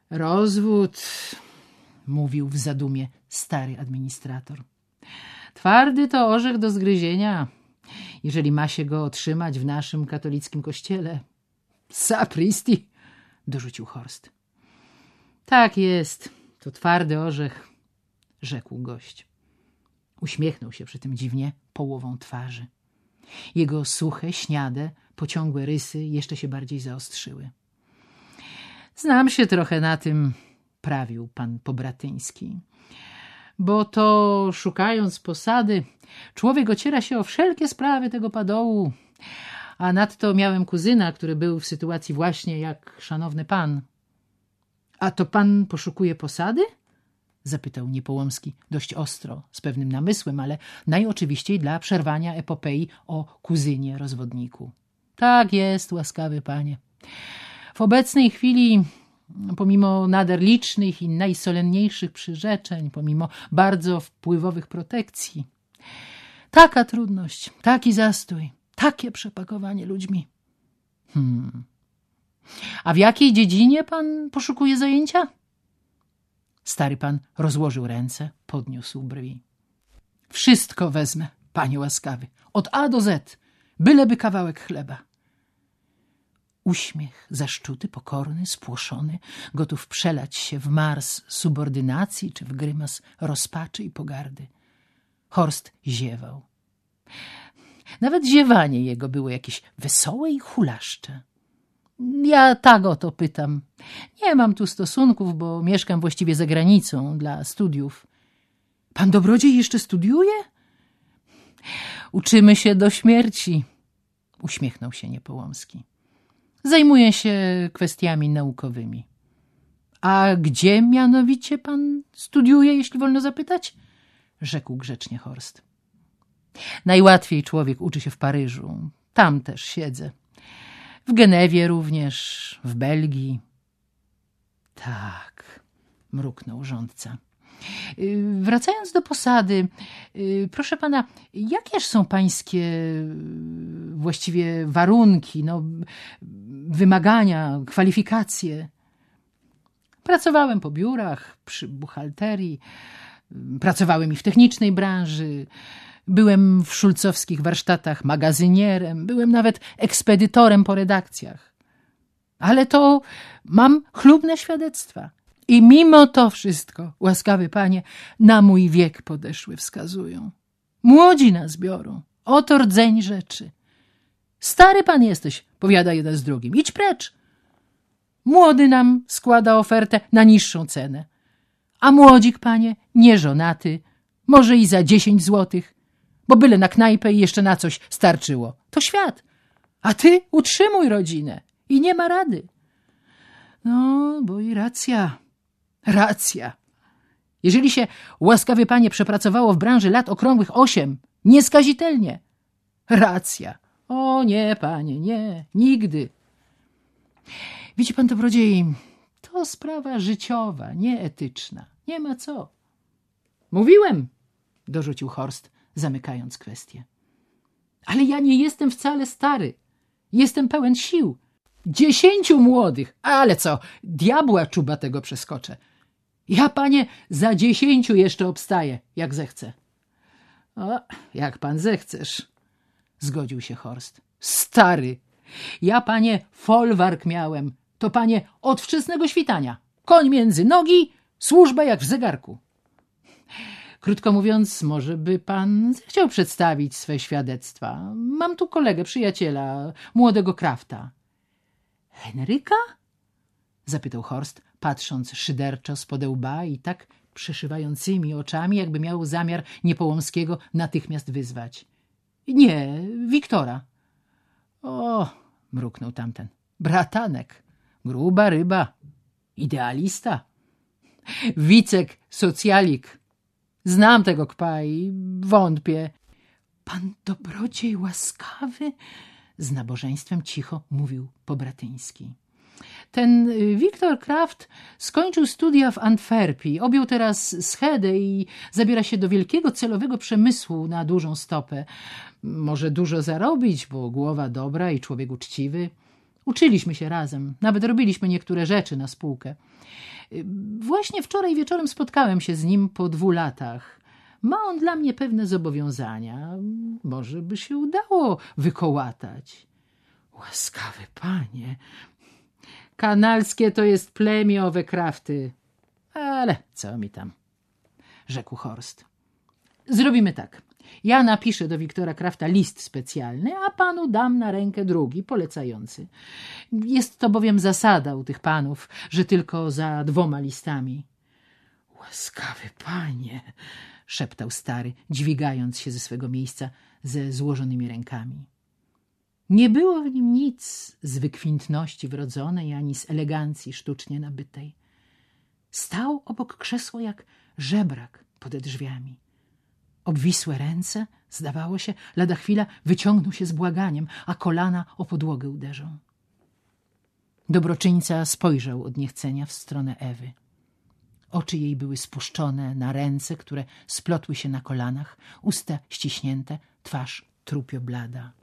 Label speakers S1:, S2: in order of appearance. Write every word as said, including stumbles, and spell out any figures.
S1: Rozwód, mówił w zadumie stary administrator. Twardy to orzech do zgryzienia, jeżeli ma się go otrzymać w naszym katolickim kościele. Sapristi, dorzucił Horst. Tak jest, to twardy orzech, rzekł gość. Uśmiechnął się przy tym dziwnie połową twarzy. Jego suche, śniade, pociągłe rysy jeszcze się bardziej zaostrzyły. Znam się trochę na tym, prawił pan Pobratyński, bo to szukając posady, człowiek ociera się o wszelkie sprawy tego padołu, a nadto miałem kuzyna, który był w sytuacji właśnie jak szanowny pan. A to pan poszukuje posady? Zapytał Niepołomski dość ostro, z pewnym namysłem, ale najoczywiściej dla przerwania epopei o kuzynie rozwodniku. Tak jest, łaskawy panie. W obecnej chwili, pomimo nader licznych i najsolenniejszych przyrzeczeń, pomimo bardzo wpływowych protekcji, taka trudność, taki zastój, takie przepakowanie ludźmi. Hmm. A w jakiej dziedzinie pan poszukuje zajęcia? Stary pan rozłożył ręce, podniósł brwi. Wszystko wezmę, panie łaskawy, od A do Z, byleby kawałek chleba. Uśmiech zaszczuty, pokorny, spłoszony, gotów przelać się w mars subordynacji czy w grymas rozpaczy i pogardy. Horst ziewał. Nawet ziewanie jego było jakieś wesołe i hulaszcze. Ja tak o to pytam. Nie mam tu stosunków, bo mieszkam właściwie za granicą dla studiów. Pan dobrodziej jeszcze studiuje? Uczymy się do śmierci, uśmiechnął się Niepołomski. Zajmuję się kwestiami naukowymi. A gdzie mianowicie pan studiuje, jeśli wolno zapytać? Rzekł grzecznie Horst. Najłatwiej człowiek uczy się w Paryżu. Tam też siedzę. W Genewie również, w Belgii. Tak, mruknął rządca. Wracając do posady, proszę pana, jakież są pańskie właściwie warunki, no, wymagania, kwalifikacje? Pracowałem po biurach, przy buchalterii, pracowałem i w technicznej branży, byłem w szulcowskich warsztatach magazynierem, byłem nawet ekspedytorem po redakcjach. Ale to mam chlubne świadectwa. I mimo to wszystko, łaskawy panie, na mój wiek podeszły wskazują. Młodzi nas biorą. Oto rdzeń rzeczy. Stary pan jesteś, powiada jeden z drugim. Idź precz. Młody nam składa ofertę na niższą cenę. A młodzik, panie, nieżonaty, może i za dziesięć złotych, bo byle na knajpę i jeszcze na coś starczyło. To świat. A ty utrzymuj rodzinę i nie ma rady. No, bo i racja. Racja. Jeżeli się, łaskawy panie, przepracowało w branży lat okrągłych osiem, nieskazitelnie. Racja. O nie, panie, nie, nigdy. Widzi pan, dobrodziej, to sprawa życiowa, nieetyczna. Nie ma co. Mówiłem, dorzucił Horst, zamykając kwestię. Ale ja nie jestem wcale stary. Jestem pełen sił. Dziesięciu młodych, ale co, diabła czubatego przeskoczę. Ja, panie, za dziesięciu jeszcze obstaję, jak zechcę. O, jak pan zechcesz, zgodził się Horst. Stary, ja, panie, folwark miałem, to, panie, od wczesnego świtania. Koń między nogi, służba jak w zegarku. Krótko mówiąc, może by pan zechciał przedstawić swe świadectwa. Mam tu kolegę, przyjaciela, młodego Krafta. Henryka? Zapytał Horst, patrząc szyderczo spod łba i tak przeszywającymi oczami, jakby miał zamiar Niepołomskiego natychmiast wyzwać. Nie, Wiktora. O, mruknął tamten. Bratanek, gruba ryba, idealista. Wicek, socjalik. Znam tego kpa i wątpię. Pan dobrodziej łaskawy? Z nabożeństwem cicho mówił Pobratyński. Ten Wiktor Kraft skończył studia w Antwerpii, objął teraz schedę i zabiera się do wielkiego celowego przemysłu na dużą stopę. Może dużo zarobić, bo głowa dobra i człowiek uczciwy. Uczyliśmy się razem, nawet robiliśmy niektóre rzeczy na spółkę. Właśnie wczoraj wieczorem spotkałem się z nim po dwóch latach. Ma on dla mnie pewne zobowiązania. Może by się udało wykołatać. Łaskawy panie, kanalskie to jest plemię owe krafty. Ale co mi tam, rzekł Horst. Zrobimy tak. Ja napiszę do Wiktora Krafta list specjalny, a panu dam na rękę drugi, polecający. Jest to bowiem zasada u tych panów, że tylko za dwoma listami. Łaskawy panie, szeptał stary, dźwigając się ze swego miejsca ze złożonymi rękami. Nie było w nim nic z wykwintności wrodzonej, ani z elegancji sztucznie nabytej. Stał obok krzesła jak żebrak pode drzwiami. Obwisłe ręce, zdawało się, lada chwila wyciągnął się z błaganiem, a kolana o podłogę uderzą. Dobroczyńca spojrzał od niechcenia w stronę Ewy. Oczy jej były spuszczone na ręce, które splotły się na kolanach, usta ściśnięte, twarz trupio blada.